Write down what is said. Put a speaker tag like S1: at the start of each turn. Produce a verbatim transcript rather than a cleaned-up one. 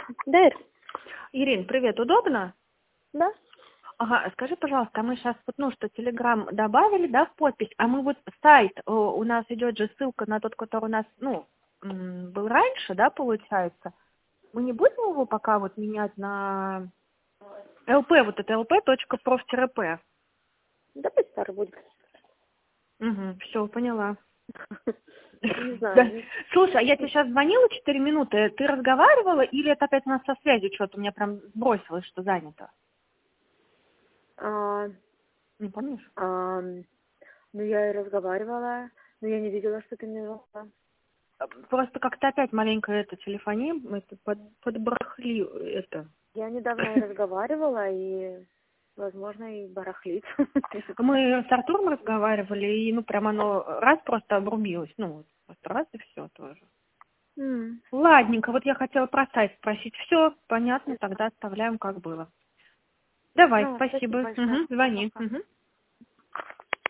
S1: Да, Ир?
S2: Ирин, привет, удобно?
S1: Да.
S2: Ага, скажи, пожалуйста, мы сейчас вот, ну, что Телеграм добавили, да, в подпись, а мы вот сайт, о, у нас идет же ссылка на тот, который у нас, ну, м, был раньше, да, получается. Мы не будем его пока вот менять на эл пи, вот это эл пи точка проф пэ.
S1: Да пусть старый будет.
S2: Угу, все, поняла.
S1: Не
S2: Да.
S1: знаю.
S2: Слушай, а я тебе сейчас звонила четыре минуты, ты разговаривала или это опять у нас со связью что-то? У меня прям сбросилось, что занято.
S1: А,
S2: Не помнишь?
S1: а, ну, я и разговаривала, но я не видела, что ты мне звонила.
S2: Просто как-то опять маленько это телефония, это под, подбарахли это.
S1: Я недавно и разговаривала, и, возможно, и барахлит.
S2: Мы с Артуром разговаривали, и ну прям оно раз просто обрубилось, ну вот просто раз и все тоже.
S1: М.
S2: Ладненько, вот я хотела про сайт спросить. Все, понятно, тогда оставляем как было. Давай,
S1: Ну, спасибо
S2: спасибо.
S1: большое.
S2: Угу, звони.
S1: Пока.
S2: Угу.